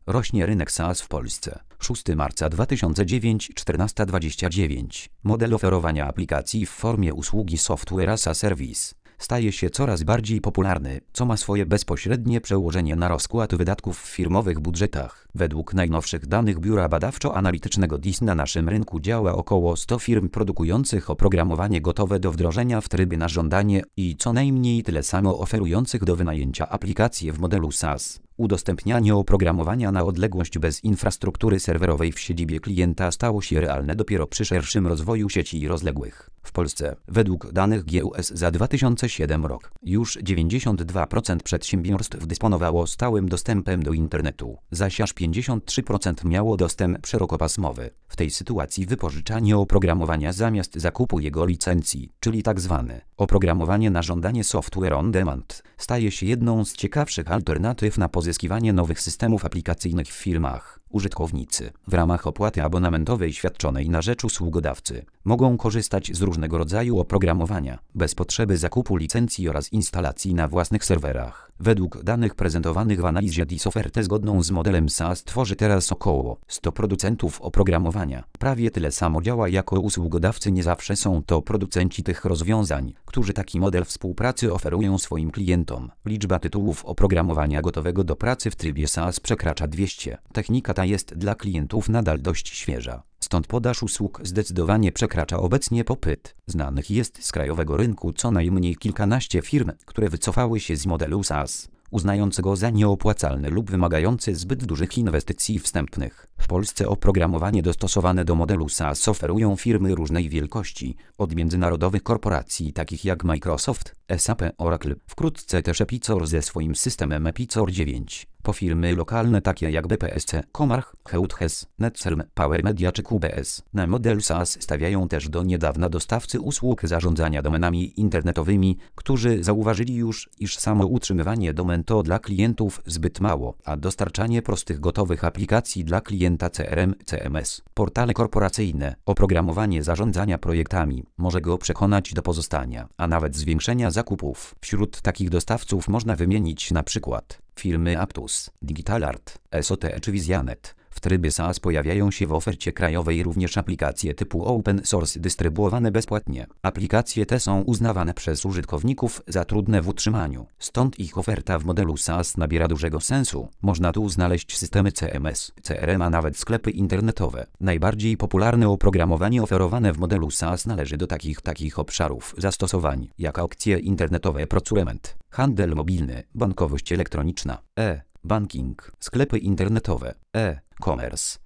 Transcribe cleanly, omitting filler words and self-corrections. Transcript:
Rośnie rynek SaaS w Polsce. 6 marca 2009, 14:29. Model oferowania aplikacji w formie usługi Software as a Service staje się coraz bardziej popularny, co ma swoje bezpośrednie przełożenie na rozkład wydatków w firmowych budżetach. Według najnowszych danych biura badawczo-analitycznego DIS na naszym rynku działa około 100 firm produkujących oprogramowanie gotowe do wdrożenia w trybie na żądanie i co najmniej tyle samo oferujących do wynajęcia aplikacje w modelu SaaS. Udostępnianie oprogramowania na odległość bez infrastruktury serwerowej w siedzibie klienta stało się realne dopiero przy szerszym rozwoju sieci rozległych. W Polsce, według danych GUS za 2007 rok, już 92% przedsiębiorstw dysponowało stałym dostępem do internetu, zaś aż 53% miało dostęp szerokopasmowy. W tej sytuacji wypożyczanie oprogramowania zamiast zakupu jego licencji, czyli tzw. oprogramowanie na żądanie software on demand, staje się jedną z ciekawszych alternatyw na pozyskiwanie nowych systemów aplikacyjnych w firmach. Użytkownicy, w ramach opłaty abonamentowej świadczonej na rzecz usługodawcy, mogą korzystać z różnego rodzaju oprogramowania, bez potrzeby zakupu licencji oraz instalacji na własnych serwerach. Według danych prezentowanych w analizie DIS ofertę zgodną z modelem SaaS tworzy teraz około 100 producentów oprogramowania. Prawie tyle samo działa jako usługodawcy. Nie zawsze są to producenci tych rozwiązań, którzy taki model współpracy oferują swoim klientom. Liczba tytułów oprogramowania gotowego do pracy w trybie SaaS przekracza 200. Technika ta jest dla klientów nadal dość świeża. Stąd podaż usług zdecydowanie przekracza obecnie popyt. Znanych jest z krajowego rynku co najmniej kilkanaście firm, które wycofały się z modelu SaaS, uznając go za nieopłacalny lub wymagający zbyt dużych inwestycji wstępnych. W Polsce oprogramowanie dostosowane do modelu SaaS oferują firmy różnej wielkości, od międzynarodowych korporacji takich jak Microsoft, SAP, Oracle, wkrótce też Epicor ze swoim systemem Epicor 9. Po firmy lokalne takie jak BPSC, Comarch, Heuthes, Netserm, Power Media czy QBS. Na model SaaS stawiają też do niedawna dostawcy usług zarządzania domenami internetowymi, którzy zauważyli już, iż samo utrzymywanie domen to dla klientów zbyt mało, a dostarczanie prostych gotowych aplikacji dla klienta CRM, CMS, portale korporacyjne, oprogramowanie zarządzania projektami może go przekonać do pozostania, a nawet zwiększenia zakupów. Wśród takich dostawców można wymienić na przykład firmy Aptus, DigitalArt, SOT czy Vizianet. W trybie SaaS pojawiają się w ofercie krajowej również aplikacje typu open source dystrybuowane bezpłatnie. Aplikacje te są uznawane przez użytkowników za trudne w utrzymaniu, stąd ich oferta w modelu SaaS nabiera dużego sensu. Można tu znaleźć systemy CMS, CRM, a nawet sklepy internetowe. Najbardziej popularne oprogramowanie oferowane w modelu SaaS należy do takich obszarów zastosowań jak aukcje internetowe, procurement, handel mobilny, bankowość elektroniczna, banking, sklepy internetowe, e-commerce,